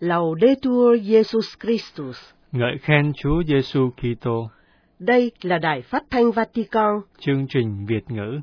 Laudetur Jesus Christus. Ngợi khen Chúa Giêsu Kitô. Đây là Đài Phát thanh Vatican. Chương trình Việt ngữ.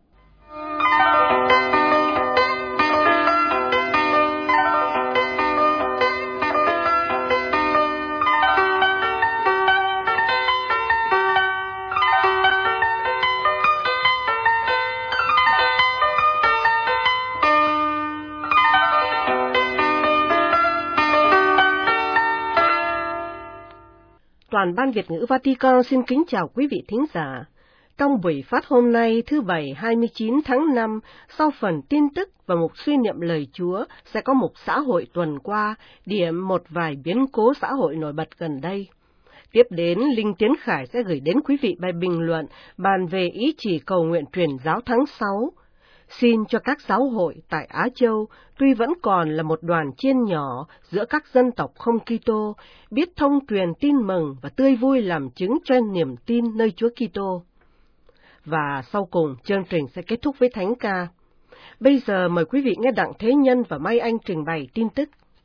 Toàn ban Việt ngữ Vatican xin kính chào quý vị thính giả. Trong buổi phát hôm nay thứ Bảy 29 tháng 5, sau phần tin tức và mục suy niệm lời Chúa, sẽ có mục xã hội tuần qua, điểm một vài biến cố xã hội nổi bật gần đây. Tiếp đến, Linh Tiến Khải sẽ gửi đến quý vị bài bình luận bàn về ý chỉ cầu nguyện truyền giáo tháng 6. Xin cho các giáo hội tại Á Châu, tuy vẫn còn là một đoàn chiên nhỏ giữa các dân tộc không Kitô, biết thông truyền tin mừng và tươi vui làm chứng cho niềm tin nơi Chúa Kitô. Và sau cùng, chương trình sẽ kết thúc với thánh ca. Bây giờ mời quý vị nghe Đặng Thế Nhân và Mai Anh trình bày tin tức.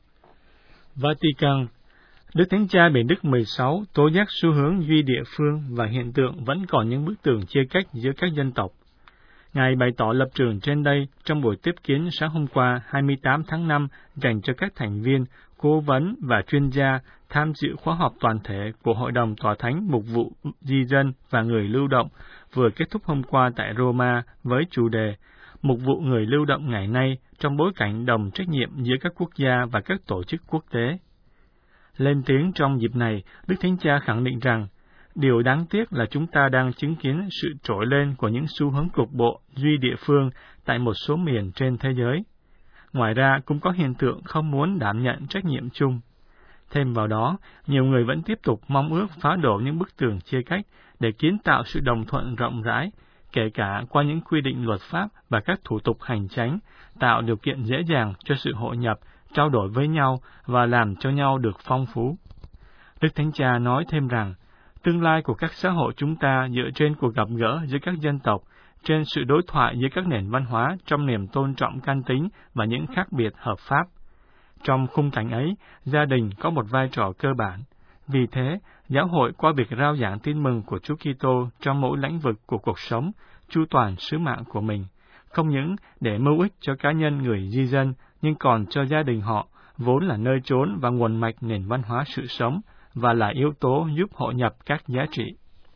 Vatican. Đức Thánh Cha Benedict XVI tố giác xu hướng duy địa phương và hiện tượng vẫn còn những bức tường chia cách giữa các dân tộc. Ngài bày tỏ lập trường trên đây trong buổi tiếp kiến sáng hôm qua 28 tháng 5 dành cho các thành viên, cố vấn và chuyên gia tham dự khóa họp toàn thể của Hội đồng Tòa Thánh Mục vụ Di dân và Người lưu động vừa kết thúc hôm qua tại Roma với chủ đề Mục vụ người lưu động ngày nay trong bối cảnh đồng trách nhiệm giữa các quốc gia và các tổ chức quốc tế. Lên tiếng trong dịp này, Đức Thánh Cha khẳng định rằng điều đáng tiếc là chúng ta đang chứng kiến sự trỗi lên của những xu hướng cục bộ duy địa phương tại một số miền trên thế giới. Ngoài ra, cũng có hiện tượng không muốn đảm nhận trách nhiệm chung. Thêm vào đó, nhiều người vẫn tiếp tục mong ước phá đổ những bức tường chia cách để kiến tạo sự đồng thuận rộng rãi, kể cả qua những quy định luật pháp và các thủ tục hành chánh, tạo điều kiện dễ dàng cho sự hội nhập, trao đổi với nhau và làm cho nhau được phong phú. Đức Thánh Cha nói thêm rằng, tương lai của các xã hội chúng ta dựa trên cuộc gặp gỡ giữa các dân tộc, trên sự đối thoại giữa các nền văn hóa trong niềm tôn trọng căn tính và những khác biệt hợp pháp. Trong khung cảnh ấy, gia đình có một vai trò cơ bản. Vì thế, giáo hội qua việc rao giảng tin mừng của Chúa Kitô trong mỗi lĩnh vực của cuộc sống, chu toàn sứ mạng của mình, không những để mưu ích cho cá nhân người di dân, nhưng còn cho gia đình họ, vốn là nơi chốn và nguồn mạch nền văn hóa sự sống, và là yếu tố giúp hội nhập các giá trị.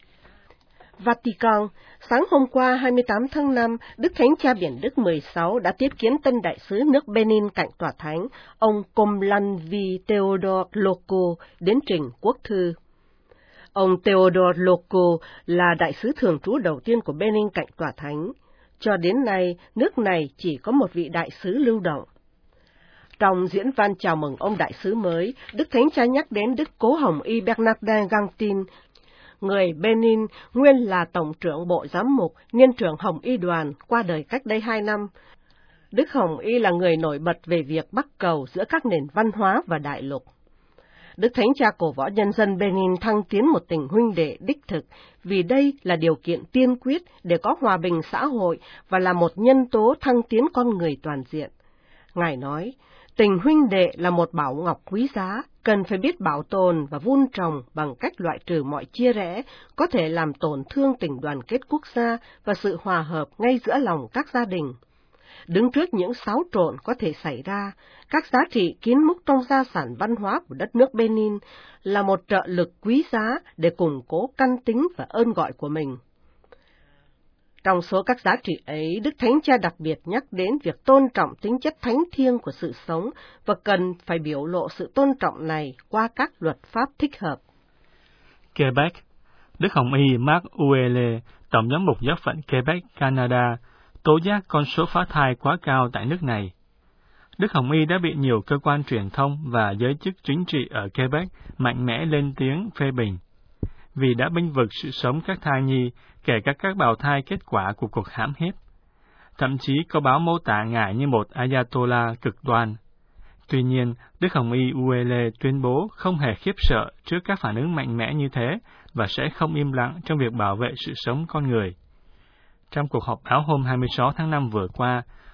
Vatican, sáng hôm qua 28 tháng 5, Đức Thánh Cha Benedict XVI đã tiếp kiến tân đại sứ nước Benin cạnh Tòa Thánh, ông Komlanvi Theodore Loco, đến trình quốc thư. Ông Theodore Loco là đại sứ thường trú đầu tiên của Benin cạnh Tòa Thánh. Cho đến nay, nước này chỉ có một vị đại sứ lưu động. Trong diễn văn chào mừng ông đại sứ mới, Đức Thánh Cha nhắc đến Đức Cố Hồng Y Bernardin Gantin, người Benin, nguyên là Tổng trưởng Bộ Giám mục, Niên trưởng Hồng Y đoàn, qua đời cách đây 2 năm. Đức Hồng Y là người nổi bật về việc bắc cầu giữa các nền văn hóa và đại lục. Đức Thánh Cha cổ võ nhân dân Benin thăng tiến một tình huynh đệ đích thực, vì đây là điều kiện tiên quyết để có hòa bình xã hội và là một nhân tố thăng tiến con người toàn diện. Ngài nói, tình huynh đệ là một bảo ngọc quý giá, cần phải biết bảo tồn và vun trồng bằng cách loại trừ mọi chia rẽ, có thể làm tổn thương tình đoàn kết quốc gia và sự hòa hợp ngay giữa lòng các gia đình. Đứng trước những xáo trộn có thể xảy ra, các giá trị kín múc trong gia sản văn hóa của đất nước Benin là một trợ lực quý giá để củng cố căn tính và ơn gọi của mình. Trong số các giá trị ấy, Đức Thánh Cha đặc biệt nhắc đến việc tôn trọng tính chất thánh thiêng của sự sống và cần phải biểu lộ sự tôn trọng này qua các luật pháp thích hợp. Quebec. Đức Hồng Y Marc Ouellet, Tổng giám mục giáo phận Quebec, Canada, tố giác con số phá thai quá cao tại nước này. Đức Hồng Y đã bị nhiều cơ quan truyền thông và giới chức chính trị ở Quebec mạnh mẽ lên tiếng phê bình, vì đã bênh vực sự sống các thai nhi, kể cả các bào thai kết quả của cuộc hãm hiếp. Thậm chí có báo mô tả Ngài như một Ayatollah cực đoan. Tuy nhiên, Đức Hồng Y Ouellet tuyên bố không hề khiếp sợ trước các phản ứng mạnh mẽ như thế và sẽ không im lặng trong việc bảo vệ sự sống con người. Trong cuộc họp báo hôm 26 tháng 5 vừa qua,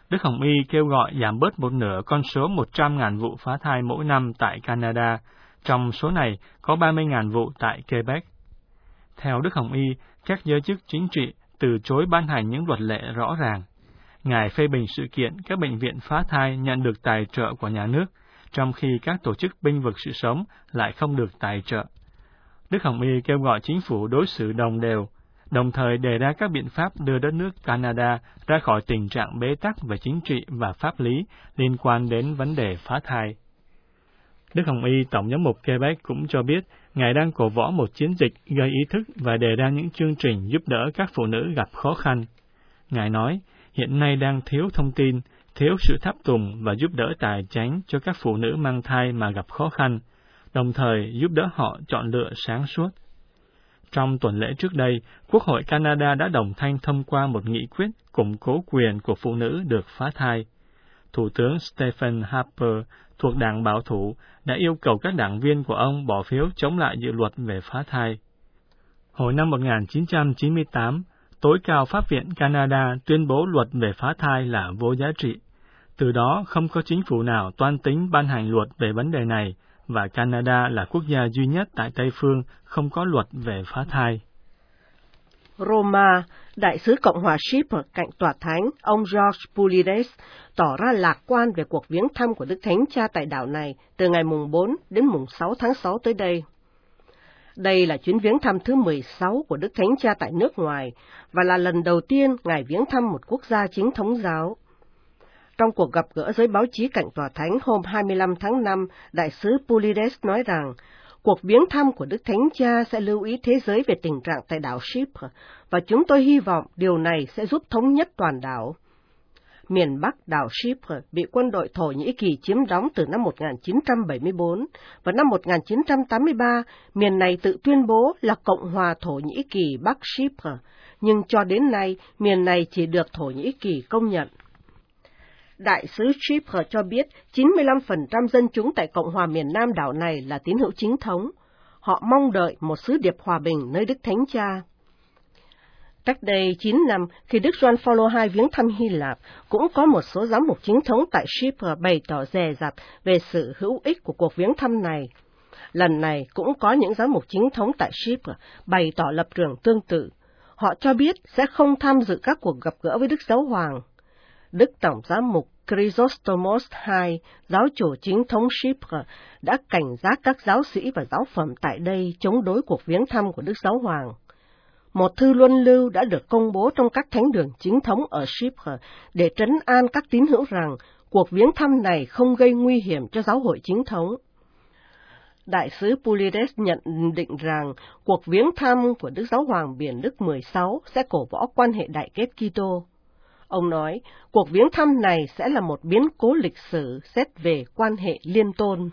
Đức Hồng Y kêu gọi giảm bớt một nửa con số 100.000 vụ phá thai mỗi năm tại Canada, trong số này có 30.000 vụ tại Quebec. Theo Đức Hồng Y, các giới chức chính trị từ chối ban hành những luật lệ rõ ràng. Ngài phê bình sự kiện các bệnh viện phá thai nhận được tài trợ của nhà nước, trong khi các tổ chức bênh vực sự sống lại không được tài trợ. Đức Hồng Y kêu gọi chính phủ đối xử đồng đều, đồng thời đề ra các biện pháp đưa đất nước Canada ra khỏi tình trạng bế tắc về chính trị và pháp lý liên quan đến vấn đề phá thai. Đức Hồng Y, Tổng giám mục Quebec cũng cho biết, Ngài đang cổ võ một chiến dịch gây ý thức và đề ra những chương trình giúp đỡ các phụ nữ gặp khó khăn. Ngài nói, hiện nay đang thiếu thông tin, thiếu sự tháp tùng và giúp đỡ tài chánh cho các phụ nữ mang thai mà gặp khó khăn, đồng thời giúp đỡ họ chọn lựa sáng suốt. Trong tuần lễ trước đây, Quốc hội Canada đã đồng thanh thông qua một nghị quyết củng cố quyền của phụ nữ được phá thai. Thủ tướng Stephen Harper thuộc Đảng Bảo thủ đã yêu cầu các đảng viên của ông bỏ phiếu chống lại dự luật về phá thai. Hồi năm 1998, Tối cao Pháp viện Canada tuyên bố luật về phá thai là vô giá trị. Từ đó, không có chính phủ nào toan tính ban hành luật về vấn đề này, và Canada là quốc gia duy nhất tại Tây Phương không có luật về phá thai. Roma, đại sứ Cộng hòa Chypre cạnh Tòa Thánh, ông George Poulides, tỏ ra lạc quan về cuộc viếng thăm của Đức Thánh Cha tại đảo này từ ngày mùng 4 đến mùng 6 tháng 6 tới đây. Đây là chuyến viếng thăm thứ 16 của Đức Thánh Cha tại nước ngoài, và là lần đầu tiên Ngài viếng thăm một quốc gia chính thống giáo. Trong cuộc gặp gỡ giới báo chí cạnh Tòa Thánh hôm 25 tháng 5, đại sứ Poulides nói rằng, cuộc viếng thăm của Đức Thánh Cha sẽ lưu ý thế giới về tình trạng tại đảo Chypre, và chúng tôi hy vọng điều này sẽ giúp thống nhất toàn đảo. Miền Bắc đảo Chypre bị quân đội Thổ Nhĩ Kỳ chiếm đóng từ năm 1974, và năm 1983, miền này tự tuyên bố là Cộng hòa Thổ Nhĩ Kỳ Bắc Chypre, nhưng cho đến nay, miền này chỉ được Thổ Nhĩ Kỳ công nhận. Đại sứ Chypre cho biết 95% dân chúng tại Cộng hòa miền Nam đảo này là tín hữu chính thống. Họ mong đợi một sứ điệp hòa bình nơi Đức Thánh Cha. Cách đây 9 năm, khi Đức Gioan Phaolô II viếng thăm Hy Lạp, cũng có một số giám mục chính thống tại Chypre bày tỏ dè dặt về sự hữu ích của cuộc viếng thăm này. Lần này cũng có những giám mục chính thống tại Chypre bày tỏ lập trường tương tự. Họ cho biết sẽ không tham dự các cuộc gặp gỡ với Đức Giáo Hoàng. Đức Tổng giám mục Chrysostomos II, giáo chủ chính thống Chypre, đã cảnh giác các giáo sĩ và giáo phẩm tại đây chống đối cuộc viếng thăm của Đức Giáo Hoàng. Một thư luân lưu đã được công bố trong các thánh đường chính thống ở Chypre để trấn an các tín hữu rằng cuộc viếng thăm này không gây nguy hiểm cho giáo hội chính thống. Đại sứ Poulides nhận định rằng cuộc viếng thăm của Đức Giáo Hoàng Biển Đức 16 sẽ cổ võ quan hệ đại kết Kitô. Ông nói, cuộc viếng thăm này sẽ là một biến cố lịch sử xét về quan hệ liên tôn.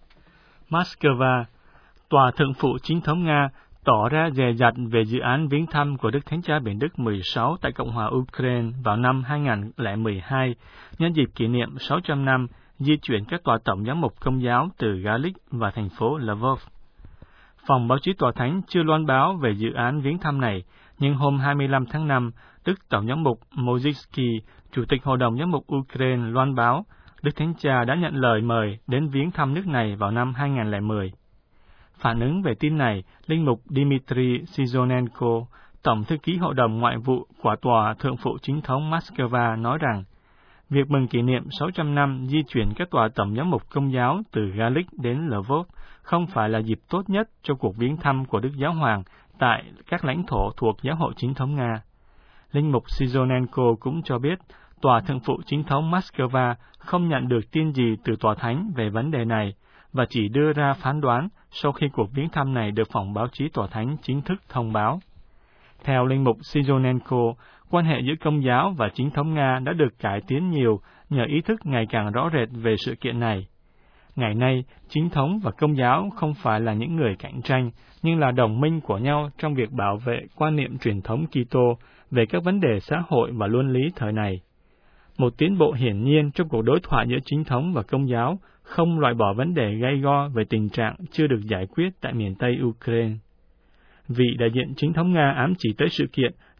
Moscow, Tòa Thượng phụ chính thống Nga tỏ ra dè dặt về dự án viếng thăm của Đức Thánh Cha Biển Đức 16 tại Cộng hòa Ukraine vào năm 2012, nhân dịp kỷ niệm 600 năm di chuyển các tòa tổng giám mục Công giáo từ Galix và thành phố Lvov. Phòng báo chí Tòa Thánh chưa loan báo về dự án viếng thăm này, nhưng hôm 25 tháng 5, Đức Tổng giám mục Mojitsky, Chủ tịch Hội đồng giám mục Ukraine loan báo, Đức Thánh Cha đã nhận lời mời đến viếng thăm nước này vào năm 2010. Phản ứng về tin này, Linh mục Dmitry Sizonenko, Tổng thư ký Hội đồng Ngoại vụ của Tòa Thượng phụ chính thống Moscow nói rằng, việc mừng kỷ niệm 600 năm di chuyển các tòa tổng giám mục Công giáo từ Galix đến Lvov không phải là dịp tốt nhất cho cuộc viếng thăm của Đức Giáo Hoàng tại các lãnh thổ thuộc giáo hội chính thống Nga. Linh mục Sizonenko cũng cho biết, Tòa Thượng phụ chính thống Moscow không nhận được tin gì từ Tòa Thánh về vấn đề này, và chỉ đưa ra phán đoán sau khi cuộc viếng thăm này được phòng báo chí Tòa Thánh chính thức thông báo. Theo Linh mục Sizonenko, quan hệ giữa Công giáo và chính thống Nga đã được cải tiến nhiều nhờ ý thức ngày càng rõ rệt về sự kiện này. Ngày nay, chính thống và Công giáo không phải là những người cạnh tranh, nhưng là đồng minh của nhau trong việc bảo vệ quan niệm truyền thống Kitô về các vấn đề xã hội và luân lý thời này. Một tiến bộ hiển nhiên trong cuộc đối thoại giữa chính thống và Công giáo không loại bỏ vấn đề gay go về tình trạng chưa được giải quyết tại miền Tây Ukraine. Vị đại diện chính thống Nga ám chỉ tới sự kiện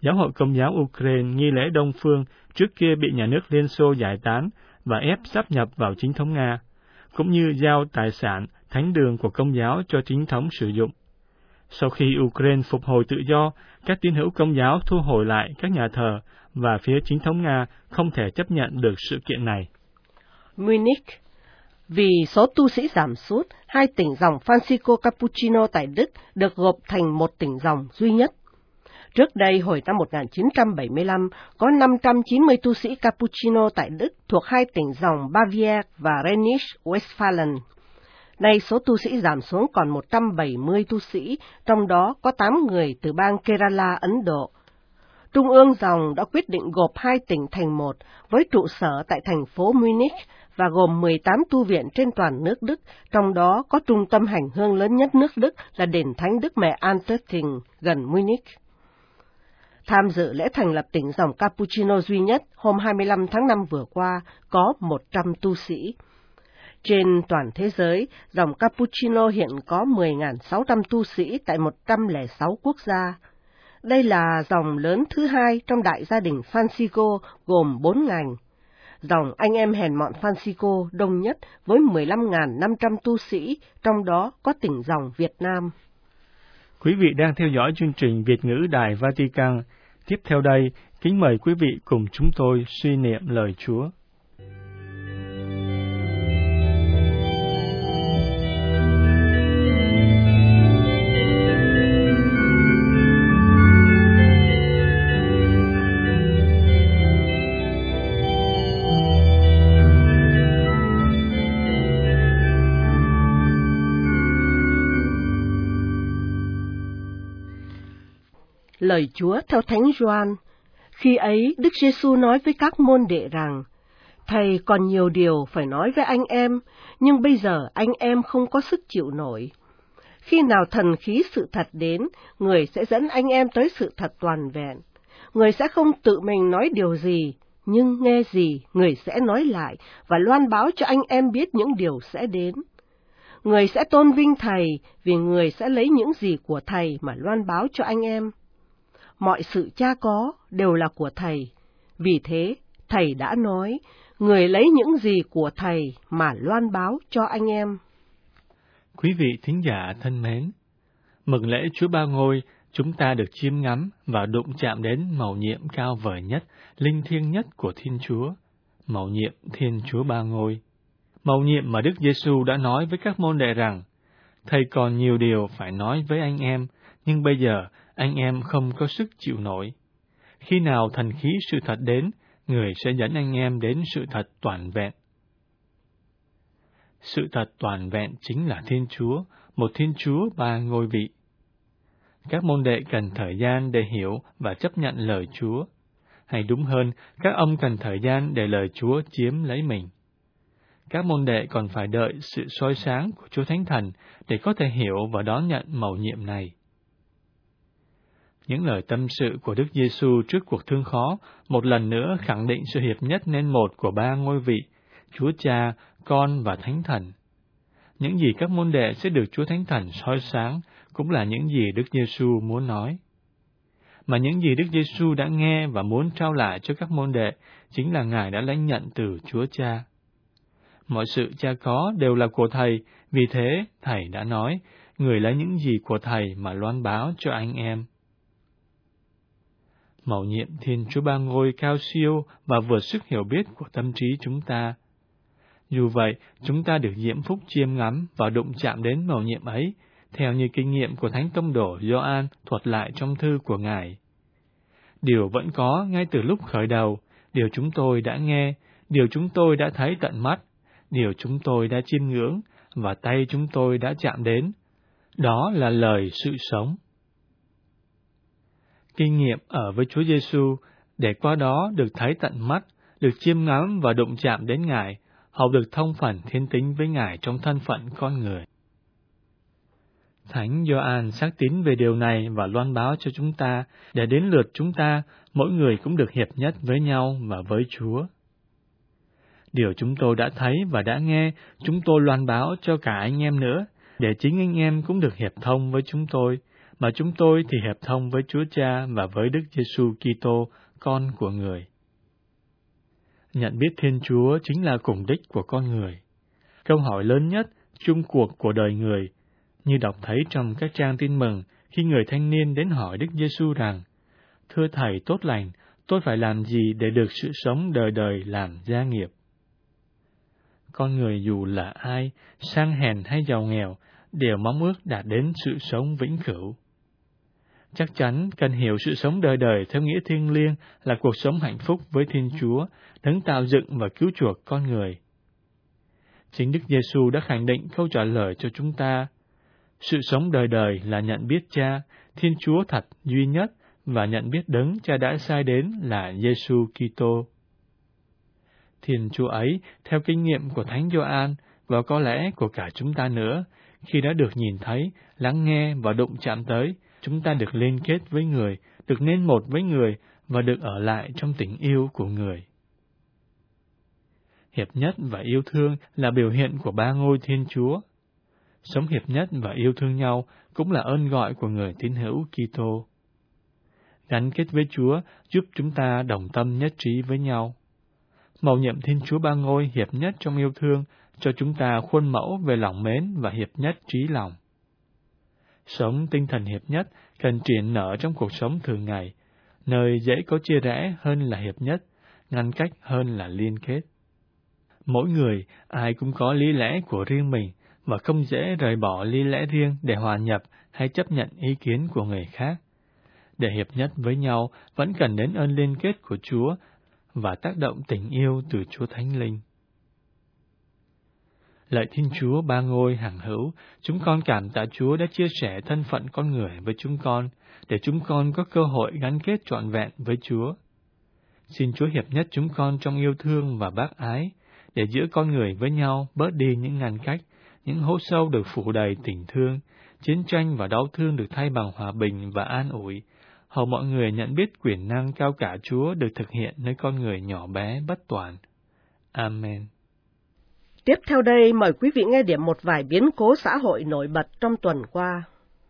Giáo hội Công giáo Ukraine nghi lễ Đông Phương trước kia bị nhà nước Liên Xô giải tán và ép sáp nhập vào chính thống Nga, cũng như giao tài sản thánh đường của Công giáo cho chính thống sử dụng. Sau khi Ukraine phục hồi tự do, các tín hữu Công giáo thu hồi lại các nhà thờ và phía chính thống Nga không thể chấp nhận được sự kiện này. Munich. Vì số tu sĩ giảm sút, hai tỉnh dòng Francisco Cappuccino tại Đức được gộp thành một tỉnh dòng duy nhất. Trước đây, hồi năm 1975, có 590 tu sĩ Cappuccino tại Đức thuộc hai tỉnh dòng Baviera và Rhenish-Westphalen. Nay số tu sĩ giảm xuống còn 170 tu sĩ, trong đó có 8 người từ bang Kerala, Ấn Độ. Trung ương dòng đã quyết định gộp hai tỉnh thành một, với trụ sở tại thành phố Munich, và gồm 18 tu viện trên toàn nước Đức, trong đó có trung tâm hành hương lớn nhất nước Đức là đền Thánh Đức Mẹ Anterting gần Munich. Tham dự lễ thành lập tỉnh dòng Cappuccino duy nhất hôm 25 tháng 5 vừa qua có 100 tu sĩ. Trên toàn thế giới, dòng Cappuccino hiện có 10.600 tu sĩ tại 106 quốc gia. Đây là dòng lớn thứ hai trong đại gia đình Francisco gồm 4 ngành. Dòng anh em hèn mọn Francisco đông nhất với 15.500 tu sĩ, trong đó có tỉnh dòng Việt Nam. Quý vị đang theo dõi chương trình Việt ngữ Đài Vatican. Tiếp theo đây, kính mời quý vị cùng chúng tôi suy niệm lời Chúa. Lời Chúa theo Thánh Gioan. Khi ấy, Đức Giêsu nói với các môn đệ rằng: Thầy còn nhiều điều phải nói với anh em, nhưng bây giờ anh em không có sức chịu nổi. Khi nào thần khí sự thật đến, người sẽ dẫn anh em tới sự thật toàn vẹn. Người sẽ không tự mình nói điều gì, nhưng nghe gì, người sẽ nói lại và loan báo cho anh em biết những điều sẽ đến. Người sẽ tôn vinh Thầy, vì người sẽ lấy những gì của Thầy mà loan báo cho anh em. Mọi sự Cha có đều là của Thầy, vì thế Thầy đã nói, người lấy những gì của Thầy mà loan báo cho anh em. Quý vị thính giả thân mến, mừng lễ Chúa Ba Ngôi, chúng ta được chiêm ngắm và đụng chạm đến mầu nhiệm cao vời nhất, linh thiêng nhất của Thiên Chúa, mầu nhiệm Thiên Chúa Ba Ngôi. Mầu nhiệm mà Đức Giêsu đã nói với các môn đệ rằng: Thầy còn nhiều điều phải nói với anh em, nhưng bây giờ anh em không có sức chịu nổi. Khi nào thần khí sự thật đến, người sẽ dẫn anh em đến sự thật toàn vẹn. Sự thật toàn vẹn chính là Thiên Chúa, một Thiên Chúa ba ngôi vị. Các môn đệ cần thời gian để hiểu và chấp nhận lời Chúa. Hay đúng hơn, các ông cần thời gian để lời Chúa chiếm lấy mình. Các môn đệ còn phải đợi sự soi sáng của Chúa Thánh Thần để có thể hiểu và đón nhận mầu nhiệm này. Những lời tâm sự của Đức Giêsu trước cuộc thương khó một lần nữa khẳng định sự hiệp nhất nên một của ba ngôi vị, Chúa Cha, Con và Thánh Thần. Những gì các môn đệ sẽ được Chúa Thánh Thần soi sáng cũng là những gì Đức Giêsu muốn nói. Mà những gì Đức Giêsu đã nghe và muốn trao lại cho các môn đệ chính là Ngài đã lãnh nhận từ Chúa Cha. Mọi sự Cha có đều là của Thầy, vì thế Thầy đã nói, người lấy những gì của Thầy mà loan báo cho anh em. Mầu nhiệm Thiên Chúa Ba Ngôi cao siêu và vượt sức hiểu biết của tâm trí chúng ta. Dù vậy, chúng ta được diễm phúc chiêm ngắm và đụng chạm đến mầu nhiệm ấy, theo như kinh nghiệm của Thánh Tông Đồ Gioan thuật lại trong thư của Ngài. Điều vẫn có ngay từ lúc khởi đầu, điều chúng tôi đã nghe, điều chúng tôi đã thấy tận mắt, điều chúng tôi đã chiêm ngưỡng và tay chúng tôi đã chạm đến. Đó là lời sự sống. Kinh nghiệm ở với Chúa Giêsu để qua đó được thấy tận mắt, được chiêm ngắm và đụng chạm đến Ngài, học được thông phần thiên tính với Ngài trong thân phận con người. Thánh Gioan xác tín về điều này và loan báo cho chúng ta, để đến lượt chúng ta, mỗi người cũng được hiệp nhất với nhau và với Chúa. Điều chúng tôi đã thấy và đã nghe, chúng tôi loan báo cho cả anh em nữa, để chính anh em cũng được hiệp thông với chúng tôi, mà chúng tôi thì hợp thông với Chúa Cha và với Đức Giêsu Kitô, con của Người. Nhận biết Thiên Chúa chính là cùng đích của con người. Câu hỏi lớn nhất, chung cuộc của đời người, như đọc thấy trong các trang tin mừng khi người thanh niên đến hỏi Đức Giêsu rằng: Thưa Thầy tốt lành, tôi phải làm gì để được sự sống đời đời làm gia nghiệp? Con người dù là ai, sang hèn hay giàu nghèo, đều mong ước đạt đến sự sống vĩnh cửu. Chắc chắn cần hiểu sự sống đời đời theo nghĩa thiêng liêng là cuộc sống hạnh phúc với Thiên Chúa, đấng tạo dựng và cứu chuộc con người. Chính Đức Giêsu đã khẳng định câu trả lời cho chúng ta. Sự sống đời đời là nhận biết Cha, Thiên Chúa thật duy nhất, và nhận biết đấng Cha đã sai đến là Giêsu Kitô. Thiên Chúa ấy, theo kinh nghiệm của Thánh Gioan và có lẽ của cả chúng ta nữa, khi đã được nhìn thấy, lắng nghe và đụng chạm tới, chúng ta được liên kết với Người, được nên một với Người và được ở lại trong tình yêu của Người. Hiệp nhất và yêu thương là biểu hiện của ba ngôi Thiên Chúa. Sống hiệp nhất và yêu thương nhau cũng là ơn gọi của người tín hữu Kitô. Gắn kết với Chúa giúp chúng ta đồng tâm nhất trí với nhau. Mầu nhiệm Thiên Chúa ba ngôi hiệp nhất trong yêu thương cho chúng ta khuôn mẫu về lòng mến và hiệp nhất trí lòng. Sống tinh thần hiệp nhất cần triển nở trong cuộc sống thường ngày, nơi dễ có chia rẽ hơn là hiệp nhất, ngăn cách hơn là liên kết. Mỗi người, ai cũng có lý lẽ của riêng mình, và không dễ rời bỏ lý lẽ riêng để hòa nhập hay chấp nhận ý kiến của người khác. Để hiệp nhất với nhau vẫn cần đến ơn liên kết của Chúa và tác động tình yêu từ Chúa Thánh Linh. Lạy Thiên Chúa ba ngôi hằng hữu, chúng con cảm tạ Chúa đã chia sẻ thân phận con người với chúng con, để chúng con có cơ hội gắn kết trọn vẹn với Chúa. Xin Chúa hiệp nhất chúng con trong yêu thương và bác ái, để giữa con người với nhau bớt đi những ngăn cách, những hố sâu được phủ đầy tình thương, chiến tranh và đau thương được thay bằng hòa bình và an ủi, hầu mọi người nhận biết quyền năng cao cả Chúa được thực hiện nơi con người nhỏ bé bất toàn. Amen. Tiếp theo đây, mời quý vị nghe điểm một vài biến cố xã hội nổi bật trong tuần qua.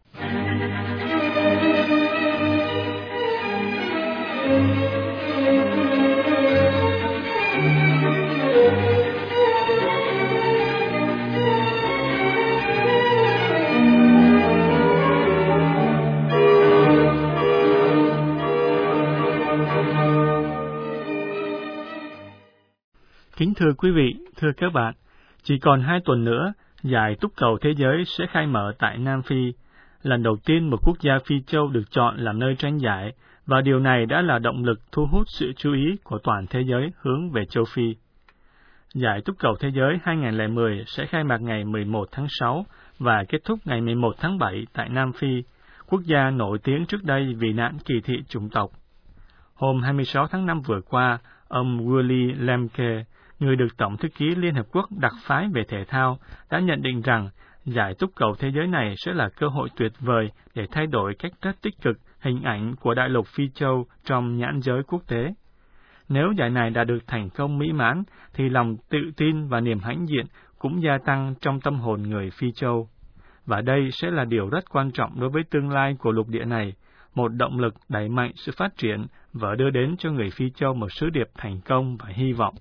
Kính thưa quý vị, thưa các bạn, chỉ còn 2 tuần nữa, giải túc cầu thế giới sẽ khai mở tại Nam Phi. Lần đầu tiên một quốc gia Phi châu được chọn làm nơi tranh giải, và điều này đã là động lực thu hút sự chú ý của toàn thế giới hướng về châu Phi. Giải túc cầu thế giới 2010 sẽ khai mạc ngày 11 tháng 6 và kết thúc ngày 11 tháng 7 tại Nam Phi, quốc gia nổi tiếng trước đây vì nạn kỳ thị chủng tộc. Hôm 26 tháng 5 vừa qua, ông Willy Lemke, người được Tổng thư ký Liên Hợp Quốc đặc phái về thể thao, đã nhận định rằng giải túc cầu thế giới này sẽ là cơ hội tuyệt vời để thay đổi cách rất tích cực hình ảnh của đại lục Phi châu trong nhãn giới quốc tế. Nếu giải này đã được thành công mỹ mãn, thì lòng tự tin và niềm hãnh diện cũng gia tăng trong tâm hồn người Phi châu. Và đây sẽ là điều rất quan trọng đối với tương lai của lục địa này, một động lực đẩy mạnh sự phát triển và đưa đến cho người Phi châu một sứ điệp thành công và hy vọng.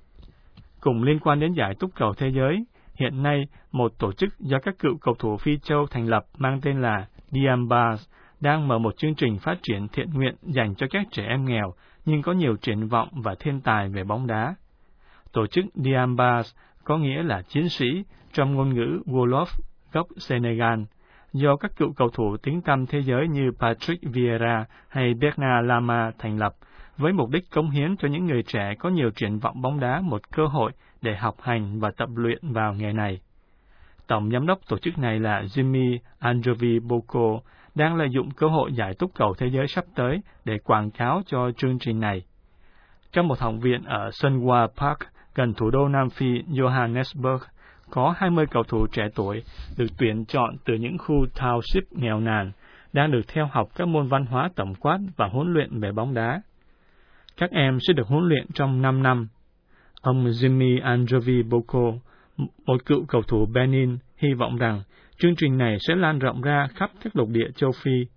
Cùng liên quan đến giải túc cầu thế giới, hiện nay một tổ chức do các cựu cầu thủ Phi châu thành lập mang tên là Diambars đang mở một chương trình phát triển thiện nguyện dành cho các trẻ em nghèo nhưng có nhiều triển vọng và thiên tài về bóng đá. Tổ chức Diambars có nghĩa là chiến sĩ trong ngôn ngữ Wolof gốc Senegal, do các cựu cầu thủ tiếng tăm thế giới như Patrick Vieira hay Bernard Lama thành lập, với mục đích cống hiến cho những người trẻ có nhiều triển vọng bóng đá một cơ hội để học hành và tập luyện vào nghề này. Tổng giám đốc tổ chức này là Jimmy Androvi Boko đang lợi dụng cơ hội giải túc cầu thế giới sắp tới để quảng cáo cho chương trình này. Trong một học viện ở Sunwa Park, gần thủ đô Nam Phi Johannesburg, có 20 cầu thủ trẻ tuổi được tuyển chọn từ những khu township nghèo nàn, đang được theo học các môn văn hóa tổng quát và huấn luyện về bóng đá. Các em sẽ được huấn luyện trong 5 năm. Ông Jimmy Androvi Boko, một cựu cầu thủ Benin, hy vọng rằng chương trình này sẽ lan rộng ra khắp các lục địa châu Phi.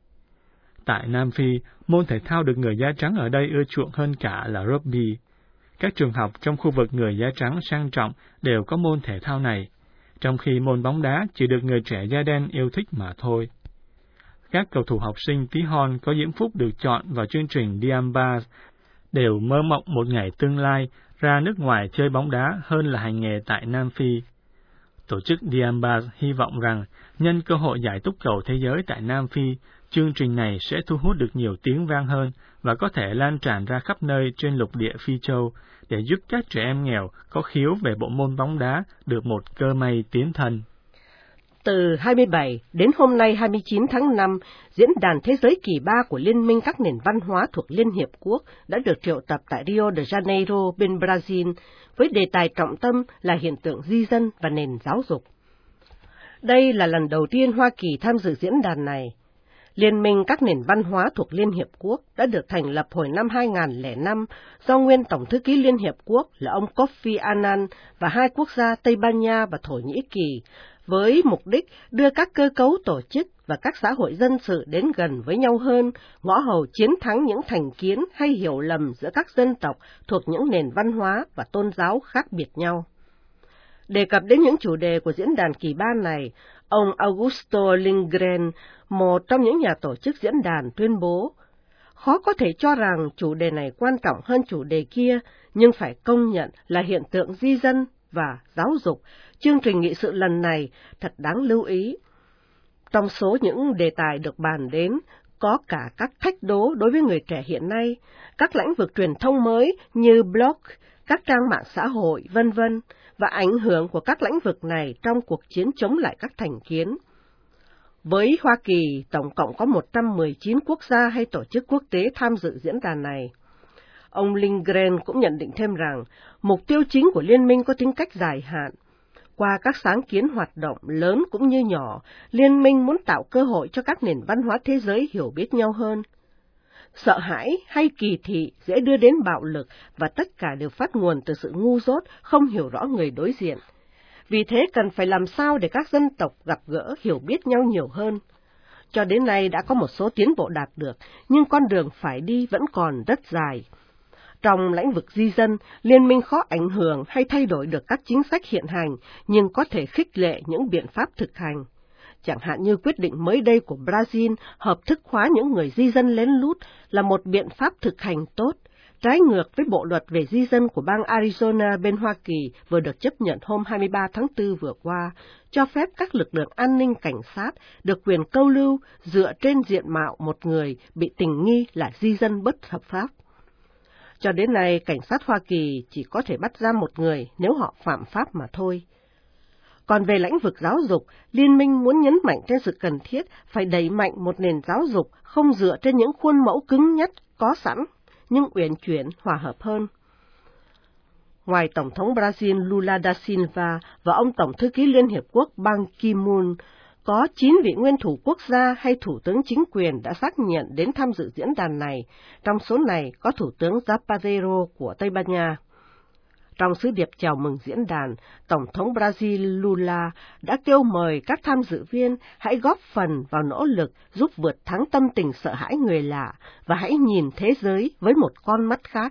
tại Nam Phi, môn thể thao được người da trắng ở đây ưa chuộng hơn cả là rugby. Các trường học trong khu vực người da trắng sang trọng đều có môn thể thao này, trong khi môn bóng đá chỉ được người trẻ da đen yêu thích mà thôi. Các cầu thủ học sinh tí hon có diễm phúc được chọn vào chương trình Diambars đều mơ mộng một ngày tương lai ra nước ngoài chơi bóng đá hơn là hành nghề tại Nam Phi. Tổ chức Diambars hy vọng rằng, nhân cơ hội giải túc cầu thế giới tại Nam Phi, chương trình này sẽ thu hút được nhiều tiếng vang hơn và có thể lan tràn ra khắp nơi trên lục địa Phi Châu để giúp các trẻ em nghèo có khiếu về bộ môn bóng đá được một cơ may tiến thân. Từ 27 đến hôm nay 29 tháng 5, Diễn đàn Thế giới kỳ 3 của Liên minh các nền văn hóa thuộc Liên Hiệp Quốc đã được triệu tập tại Rio de Janeiro bên Brazil, với đề tài trọng tâm là hiện tượng di dân và nền giáo dục. Đây là lần đầu tiên Hoa Kỳ tham dự diễn đàn này. Liên minh các nền văn hóa thuộc Liên Hiệp Quốc đã được thành lập hồi năm 2005 do nguyên Tổng thư ký Liên Hiệp Quốc là ông Kofi Annan và hai quốc gia Tây Ban Nha và Thổ Nhĩ Kỳ, với mục đích đưa các cơ cấu tổ chức và các xã hội dân sự đến gần với nhau hơn, ngõ hầu chiến thắng những thành kiến hay hiểu lầm giữa các dân tộc thuộc những nền văn hóa và tôn giáo khác biệt nhau. Đề cập đến những chủ đề của diễn đàn kỳ 3 này, ông Augusto Lindgren, một trong những nhà tổ chức diễn đàn, tuyên bố, khó có thể cho rằng chủ đề này quan trọng hơn chủ đề kia, nhưng phải công nhận là hiện tượng di dân và giáo dục. Chương trình nghị sự lần này thật đáng lưu ý. Trong số những đề tài được bàn đến, có cả các thách đố đối với người trẻ hiện nay, các lĩnh vực truyền thông mới như blog, các trang mạng xã hội, v.v. và ảnh hưởng của các lĩnh vực này trong cuộc chiến chống lại các thành kiến. Với Hoa Kỳ, tổng cộng có 119 quốc gia hay tổ chức quốc tế tham dự diễn đàn này. Ông Lindgren cũng nhận định thêm rằng, mục tiêu chính của liên minh có tính cách dài hạn. Qua các sáng kiến hoạt động lớn cũng như nhỏ, liên minh muốn tạo cơ hội cho các nền văn hóa thế giới hiểu biết nhau hơn. Sợ hãi hay kỳ thị dễ đưa đến bạo lực và tất cả đều phát nguồn từ sự ngu dốt, không hiểu rõ người đối diện. Vì thế cần phải làm sao để các dân tộc gặp gỡ hiểu biết nhau nhiều hơn. Cho đến nay đã có một số tiến bộ đạt được, nhưng con đường phải đi vẫn còn rất dài. Trong lĩnh vực di dân, liên minh khó ảnh hưởng hay thay đổi được các chính sách hiện hành, nhưng có thể khích lệ những biện pháp thực hành. Chẳng hạn như quyết định mới đây của Brazil hợp thức hóa những người di dân lén lút là một biện pháp thực hành tốt, trái ngược với bộ luật về di dân của bang Arizona bên Hoa Kỳ vừa được chấp nhận hôm 23 tháng 4 vừa qua, cho phép các lực lượng an ninh cảnh sát được quyền câu lưu dựa trên diện mạo một người bị tình nghi là di dân bất hợp pháp. Cho đến nay, cảnh sát Hoa Kỳ chỉ có thể bắt giam một người nếu họ phạm pháp mà thôi. Còn về lĩnh vực giáo dục, Liên minh muốn nhấn mạnh trên sự cần thiết phải đẩy mạnh một nền giáo dục không dựa trên những khuôn mẫu cứng nhất có sẵn, nhưng uyển chuyển, hòa hợp hơn. Ngoài Tổng thống Brazil Lula da Silva và ông Tổng thư ký Liên Hiệp Quốc Ban Ki-moon, có 9 vị nguyên thủ quốc gia hay thủ tướng chính quyền đã xác nhận đến tham dự diễn đàn này, trong số này có Thủ tướng Zapatero của Tây Ban Nha. Trong sứ điệp chào mừng diễn đàn, Tổng thống Brazil Lula đã kêu mời các tham dự viên hãy góp phần vào nỗ lực giúp vượt thắng tâm tình sợ hãi người lạ và hãy nhìn thế giới với một con mắt khác.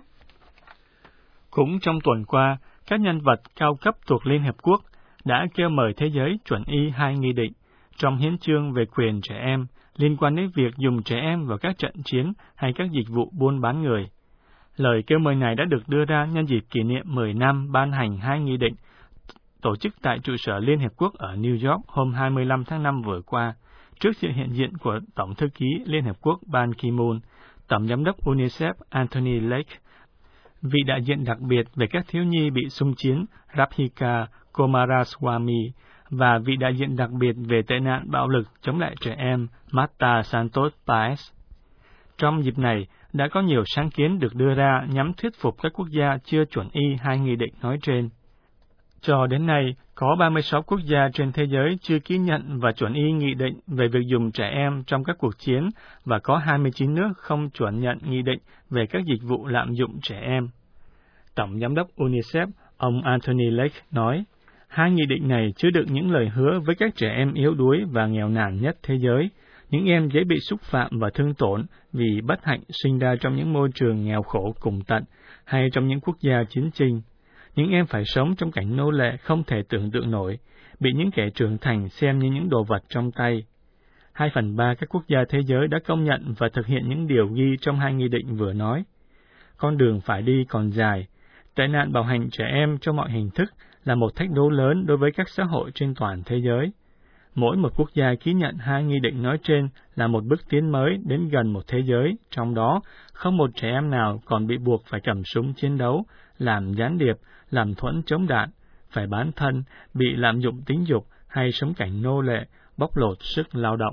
Cũng trong tuần qua, các nhân vật cao cấp thuộc Liên Hiệp Quốc đã kêu mời thế giới chuẩn y 2 nghị định trong hiến chương về quyền trẻ em liên quan đến việc dùng trẻ em vào các trận chiến hay các dịch vụ buôn bán người. Lời kêu mời này đã được đưa ra nhân dịp kỷ niệm 10 năm ban hành 2 nghị định tổ chức tại trụ sở Liên Hiệp Quốc ở New York hôm 25 tháng 5 vừa qua, trước sự hiện diện của Tổng thư ký Liên Hiệp Quốc Ban Ki-moon, Tổng giám đốc UNICEF Anthony Lake, vị đại diện đặc biệt về các thiếu nhi bị xung chiến Radhika Kumaraswamy và vị đại diện đặc biệt về tệ nạn bạo lực chống lại trẻ em Marta Santos Paes. Trong dịp này, đã có nhiều sáng kiến được đưa ra nhằm thuyết phục các quốc gia chưa chuẩn y 2 nghị định nói trên. Cho đến nay, có 36 quốc gia trên thế giới chưa ký nhận và chuẩn y nghị định về việc dùng trẻ em trong các cuộc chiến và có 29 nước không chuẩn nhận nghị định về các dịch vụ lạm dụng trẻ em. Tổng giám đốc UNICEF, ông Anthony Lake nói, 2 nghị định này chứa đựng những lời hứa với các trẻ em yếu đuối và nghèo nàn nhất thế giới, Những em dễ bị xúc phạm và thương tổn vì bất hạnh sinh ra trong những môi trường nghèo khổ cùng tận hay trong những quốc gia chiến tranh. Những em phải sống trong cảnh nô lệ không thể tưởng tượng nổi, bị những kẻ trưởng thành xem như những đồ vật trong tay. 2/3 các quốc gia thế giới đã công nhận và thực hiện những điều ghi trong 2 nghị định vừa nói. Con đường phải đi còn dài. Tệ nạn bạo hành trẻ em trong mọi hình thức là một thách đố lớn đối với các xã hội trên toàn thế giới. Mỗi một quốc gia ký nhận 2 nghị định nói trên là một bước tiến mới đến gần một thế giới, trong đó không một trẻ em nào còn bị buộc phải cầm súng chiến đấu, làm gián điệp, làm thuẫn chống đạn, phải bán thân, bị lạm dụng tính dục hay sống cảnh nô lệ, bóc lột sức lao động.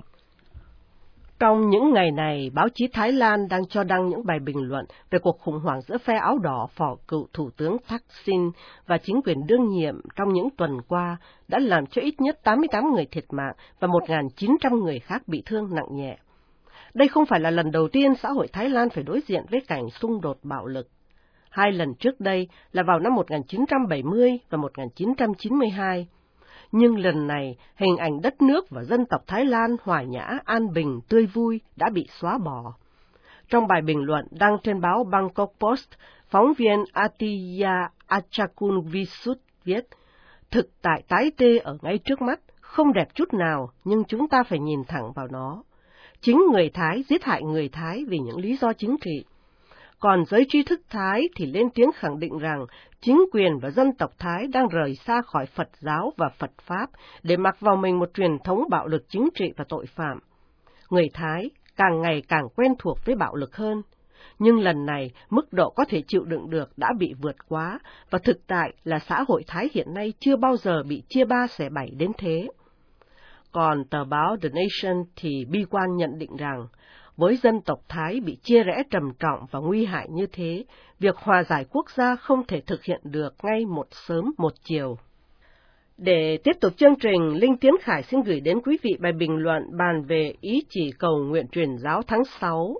Trong những ngày này, báo chí Thái Lan đang cho đăng những bài bình luận về cuộc khủng hoảng giữa phe áo đỏ phò cựu Thủ tướng Thaksin và chính quyền đương nhiệm trong những tuần qua đã làm cho ít nhất 88 người thiệt mạng và 1.900 người khác bị thương nặng nhẹ. Đây không phải là lần đầu tiên xã hội Thái Lan phải đối diện với cảnh xung đột bạo lực. 2 lần trước đây là vào năm 1970 và 1992. Nhưng lần này, hình ảnh đất nước và dân tộc Thái Lan hòa nhã, an bình, tươi vui đã bị xóa bỏ. Trong bài bình luận đăng trên báo Bangkok Post, phóng viên Atiya Achakun-visut viết, thực tại tái tê ở ngay trước mắt, không đẹp chút nào, nhưng chúng ta phải nhìn thẳng vào nó. Chính người Thái giết hại người Thái vì những lý do chính trị. Còn giới trí thức Thái thì lên tiếng khẳng định rằng chính quyền và dân tộc Thái đang rời xa khỏi Phật giáo và Phật Pháp để mặc vào mình một truyền thống bạo lực chính trị và tội phạm. Người Thái càng ngày càng quen thuộc với bạo lực hơn, nhưng lần này mức độ có thể chịu đựng được đã bị vượt quá, và thực tại là xã hội Thái hiện nay chưa bao giờ bị chia ba xẻ bảy đến thế. Còn tờ báo The Nation thì bi quan nhận định rằng, với dân tộc Thái bị chia rẽ trầm trọng và nguy hại như thế, việc hòa giải quốc gia không thể thực hiện được ngay một sớm một chiều. Để tiếp tục chương trình, Linh Tiến Khải xin gửi đến quý vị bài bình luận bàn về ý chỉ cầu nguyện truyền giáo tháng 6.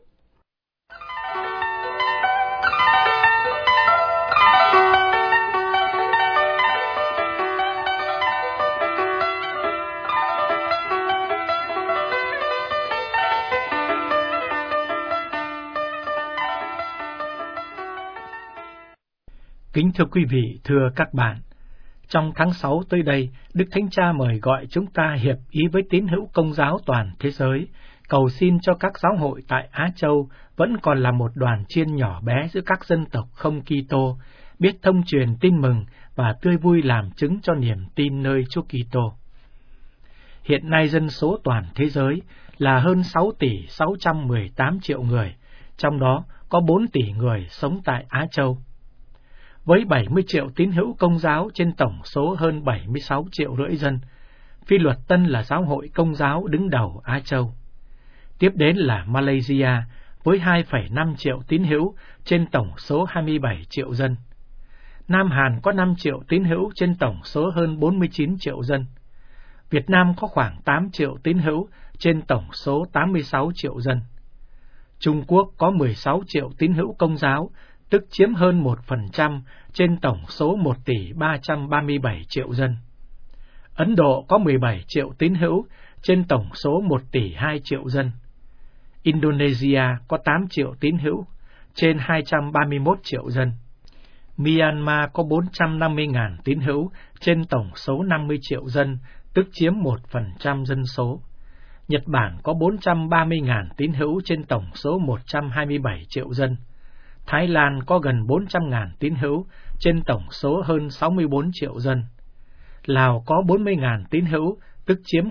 Kính thưa quý vị, thưa các bạn, trong tháng 6 tới đây, Đức Thánh Cha mời gọi chúng ta hiệp ý với tín hữu Công giáo toàn thế giới, cầu xin cho các giáo hội tại Á Châu vẫn còn là một đoàn chiên nhỏ bé giữa các dân tộc không Kitô, biết thông truyền tin mừng và tươi vui làm chứng cho niềm tin nơi Chúa Kitô. Hiện nay dân số toàn thế giới là hơn 6 tỷ 618 triệu người, trong đó có 4 tỷ người sống tại Á Châu. Với 70 triệu tín hữu Công giáo trên tổng số hơn 76,5 triệu dân, Phi Luật Tân là giáo hội Công giáo đứng đầu Á Châu. Tiếp đến là Malaysia với 2,5 triệu tín hữu trên tổng số 27 triệu dân. Nam Hàn có 5 triệu tín hữu trên tổng số hơn 49 triệu dân. Việt Nam có khoảng 8 triệu tín hữu trên tổng số 86 triệu dân. Trung Quốc có 16 triệu tín hữu Công giáo, tức chiếm hơn 1% trên tổng số 1 tỷ 337 triệu dân. Ấn Độ có 17 triệu tín hữu trên tổng số 1 tỷ 2 triệu dân. Indonesia có 8 triệu tín hữu trên 231 triệu dân. Myanmar có 450.000 tín hữu trên tổng số 50 triệu dân, tức chiếm 1% dân số. Nhật Bản có 430.000 tín hữu trên tổng số 127 triệu dân. Thái Lan có gần 400.000 tín hữu trên tổng số hơn 64 triệu dân. Lào có 40.000 tín hữu, tức chiếm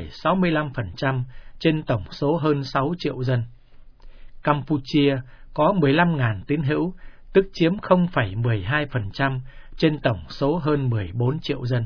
0,65% trên tổng số hơn 6 triệu dân. Campuchia có 15.000 tín hữu, tức chiếm 0,12% trên tổng số hơn 14 triệu dân.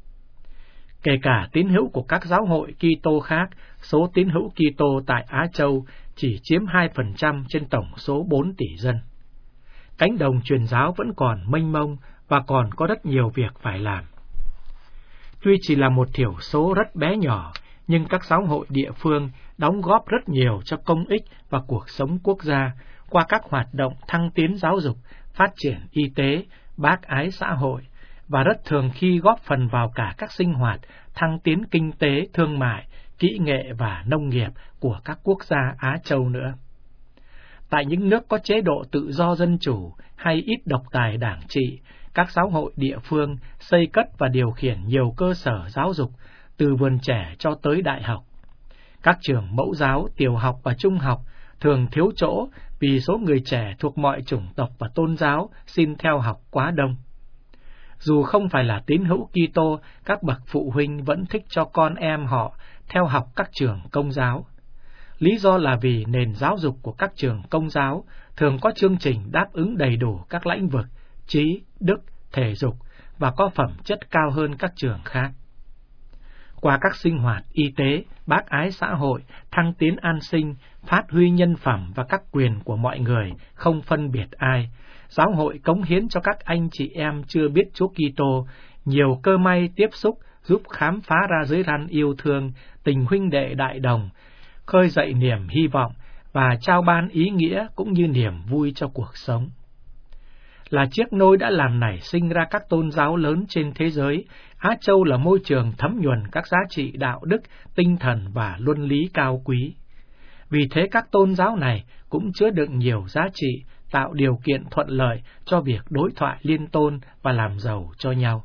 Kể cả tín hữu của các giáo hội Kitô khác, số tín hữu Kitô tại Á Châu chỉ chiếm 2% trên tổng số 4 tỷ dân. Cánh đồng truyền giáo vẫn còn mênh mông và còn có rất nhiều việc phải làm. Tuy chỉ là một thiểu số rất bé nhỏ, nhưng các giáo hội địa phương đóng góp rất nhiều cho công ích và cuộc sống quốc gia qua các hoạt động thăng tiến giáo dục, phát triển y tế, bác ái xã hội, và rất thường khi góp phần vào cả các sinh hoạt thăng tiến kinh tế, thương mại, kỹ nghệ và nông nghiệp của các quốc gia Á Châu nữa. Tại những nước có chế độ tự do dân chủ hay ít độc tài đảng trị, các giáo hội địa phương xây cất và điều khiển nhiều cơ sở giáo dục, từ vườn trẻ cho tới đại học. Các trường mẫu giáo, tiểu học và trung học thường thiếu chỗ vì số người trẻ thuộc mọi chủng tộc và tôn giáo xin theo học quá đông. Dù không phải là tín hữu Kitô, các bậc phụ huynh vẫn thích cho con em họ theo học các trường công giáo. Lý do là vì nền giáo dục của các trường công giáo thường có chương trình đáp ứng đầy đủ các lĩnh vực trí, đức, thể dục và có phẩm chất cao hơn các trường khác. Qua các sinh hoạt y tế, bác ái xã hội, thăng tiến an sinh, phát huy nhân phẩm và các quyền của mọi người, không phân biệt ai, giáo hội cống hiến cho các anh chị em chưa biết Chúa Kitô nhiều cơ may tiếp xúc, giúp khám phá ra giới răn yêu thương, tình huynh đệ đại đồng, khơi dậy niềm hy vọng và trao ban ý nghĩa cũng như niềm vui cho cuộc sống. Là chiếc nôi đã làm nảy sinh ra các tôn giáo lớn trên thế giới, Á Châu là môi trường thấm nhuần các giá trị đạo đức, tinh thần và luân lý cao quý. Vì thế các tôn giáo này cũng chứa đựng nhiều giá trị, tạo điều kiện thuận lợi cho việc đối thoại liên tôn và làm giàu cho nhau.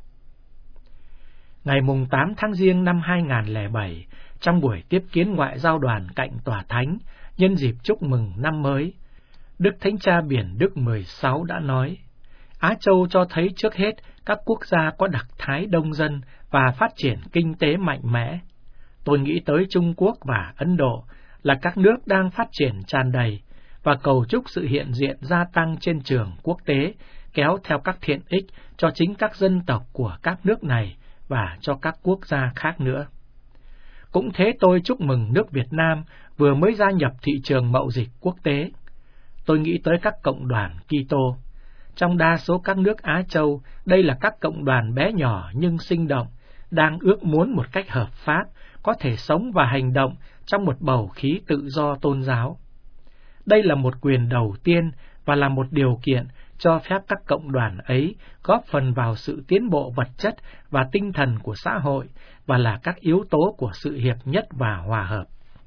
Ngày 8 tháng Giêng năm 2007, trong buổi tiếp kiến ngoại giao đoàn cạnh Tòa Thánh, nhân dịp chúc mừng năm mới, Đức Thánh Cha Biển Đức 16 đã nói, Á Châu cho thấy trước hết các quốc gia có đặc thái đông dân và phát triển kinh tế mạnh mẽ. Tôi nghĩ tới Trung Quốc và Ấn Độ là các nước đang phát triển tràn đầy và cầu chúc sự hiện diện gia tăng trên trường quốc tế, kéo theo các thiện ích cho chính các dân tộc của các nước này và cho các quốc gia khác nữa. Cũng thế tôi chúc mừng nước Việt Nam vừa mới gia nhập thị trường mậu dịch quốc tế. Tôi nghĩ tới các cộng đoàn Kitô. Trong đa số các nước Á Châu, đây là các cộng đoàn bé nhỏ nhưng sinh động, đang ước muốn một cách hợp pháp, có thể sống và hành động trong một bầu khí tự do tôn giáo. Đây là một quyền đầu tiên và là một điều kiện cho phép các cộng đoàn ấy góp phần vào sự tiến bộ vật chất và tinh thần của xã hội và là các yếu tố của sự hiệp nhất và hòa hợp.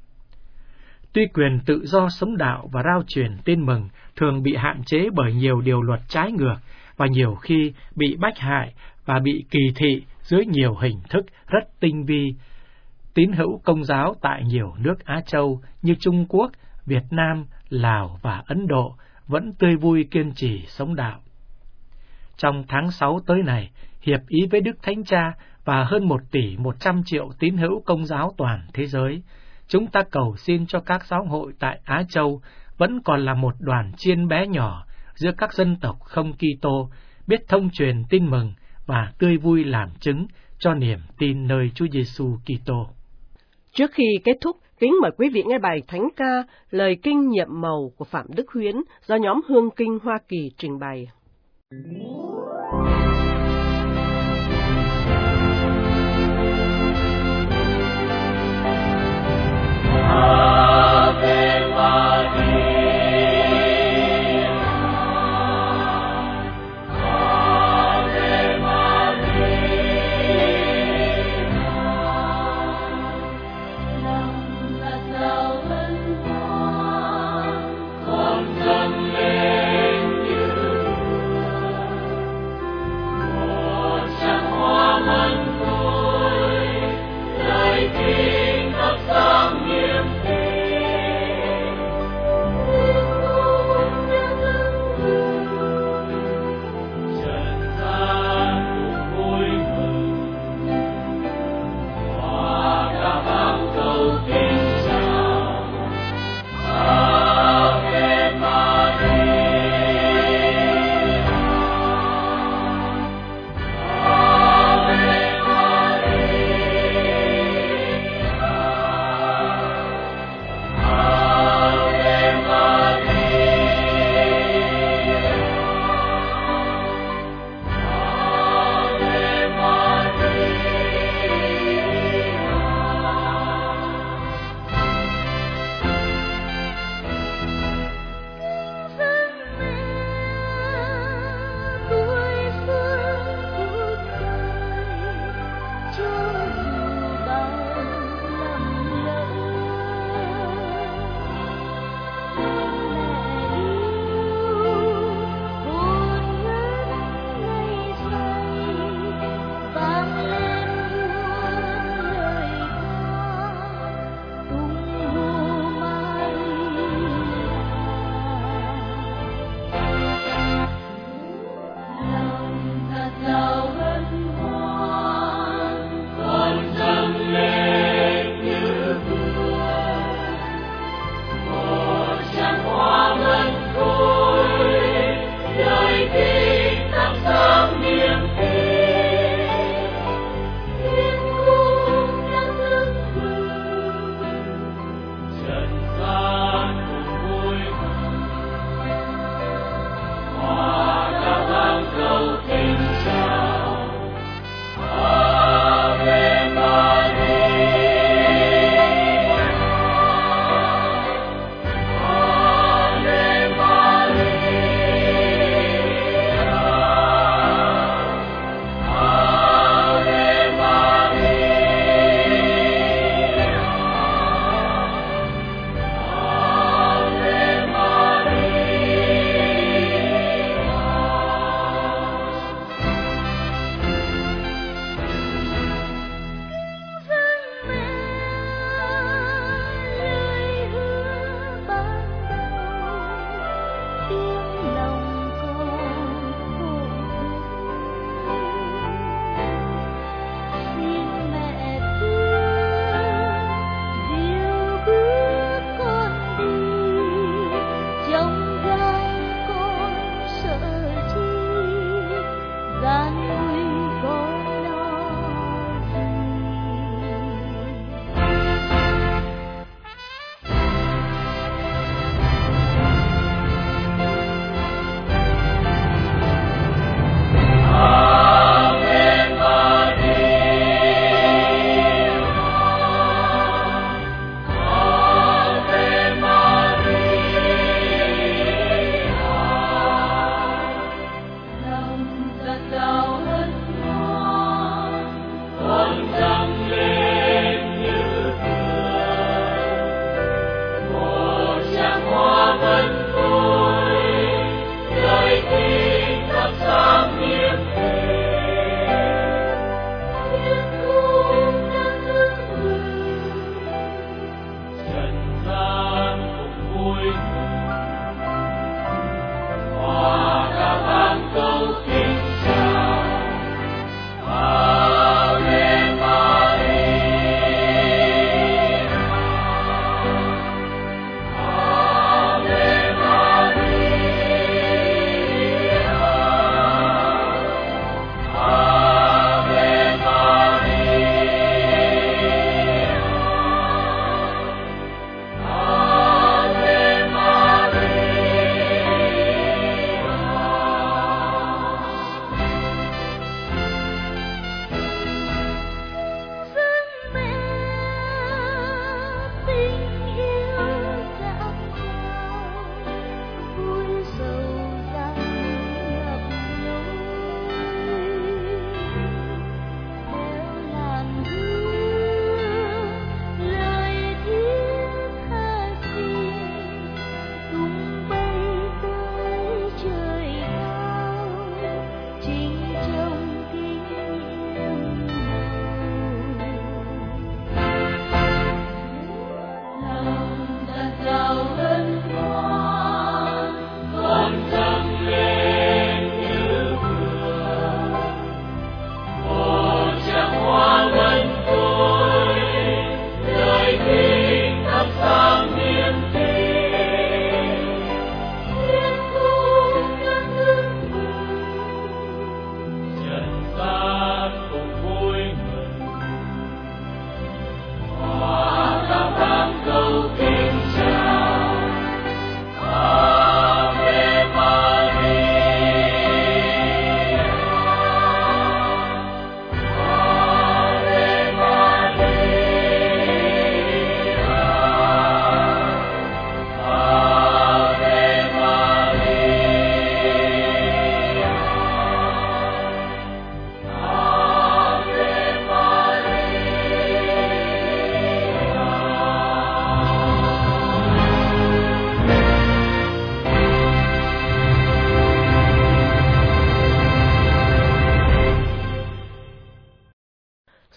Tuy quyền tự do sống đạo và rao truyền tin mừng thường bị hạn chế bởi nhiều điều luật trái ngược và nhiều khi bị bách hại và bị kỳ thị dưới nhiều hình thức rất tinh vi, tín hữu Công giáo tại nhiều nước Á Châu như Trung Quốc, Việt Nam, Lào và Ấn Độ vẫn tươi vui kiên trì sống đạo. Trong tháng 6 tới này, hiệp ý với Đức Thánh Cha và hơn 1 tỷ 100 triệu tín hữu Công giáo toàn thế giới, chúng ta cầu xin cho các giáo hội tại Á Châu vẫn còn là một đoàn chiên bé nhỏ giữa các dân tộc không Kitô, biết thông truyền tin mừng và tươi vui làm chứng cho niềm tin nơi Chúa Giêsu Kitô. Trước khi kết thúc, kính mời quý vị nghe bài thánh ca Lời Kinh Nhiệm Màu của Phạm Đức Huyến do nhóm Hương Kinh Hoa Kỳ trình bày.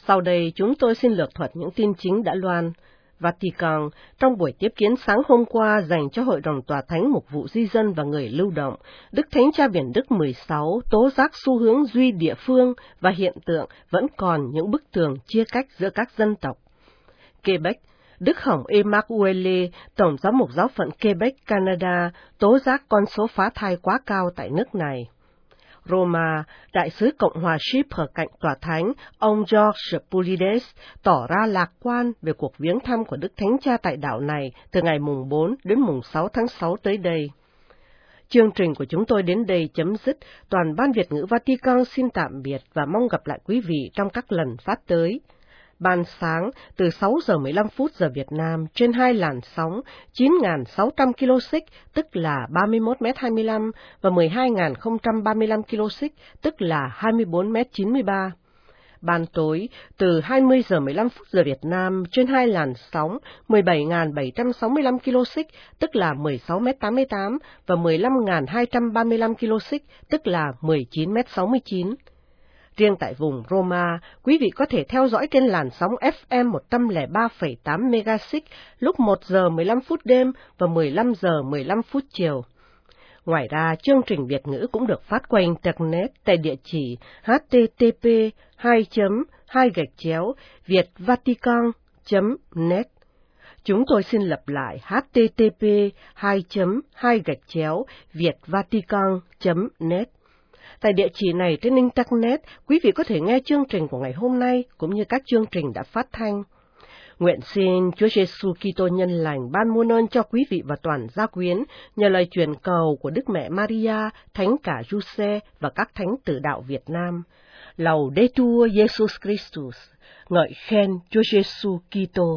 Sau đây chúng tôi xin lược thuật những tin chính đã loan. Vatican, trong buổi tiếp kiến sáng hôm qua dành cho Hội đồng Tòa Thánh Mục vụ Di dân và người lưu động, Đức Thánh Cha Biển Đức 16 tố giác xu hướng duy địa phương và hiện tượng vẫn còn những bức tường chia cách giữa các dân tộc. Quebec, Đức Hồng Emmanuel, Tổng giám mục giáo phận Quebec, Canada, tố giác con số phá thai quá cao tại nước này. Roma, Đại sứ Cộng hòa Chypre cạnh Tòa Thánh, ông George Poulides, tỏ ra lạc quan về cuộc viếng thăm của Đức Thánh Cha tại đảo này từ ngày mùng 4 đến mùng 6 tháng 6 tới đây. Chương trình của chúng tôi đến đây chấm dứt. Toàn ban Việt ngữ Vatican xin tạm biệt và mong gặp lại quý vị trong các lần phát tới. Ban sáng từ 6 giờ 15 phút giờ Việt Nam trên 2 làn sóng 9.600 kHz tức là 31m25 và 12.035 kHz tức là 24m93. Ban tối từ 20 giờ 15 phút giờ Việt Nam trên 2 làn sóng 17.765 kHz tức là 16m88 và 15.235 kHz tức là 19m69. Riêng tại vùng Roma, quý vị có thể theo dõi trên làn sóng FM 103,8 MHz lúc 1 giờ 15 phút đêm và 15 giờ 15 phút chiều. Ngoài ra, chương trình Việt ngữ cũng được phát qua Internet tại địa chỉ http://vietvatican.net. Chúng tôi xin lặp lại http://vietvatican.net. Tại địa chỉ này trên Internet, quý vị có thể nghe chương trình của ngày hôm nay cũng như các chương trình đã phát thanh. Nguyện xin Chúa Giêsu Kitô nhân lành ban muôn ơn cho quý vị và toàn gia quyến nhờ lời truyền cầu của Đức Mẹ Maria, Thánh cả Giuse và các thánh tử đạo Việt Nam. Laudetur Jesus Christus, ngợi khen Chúa Giêsu Kitô.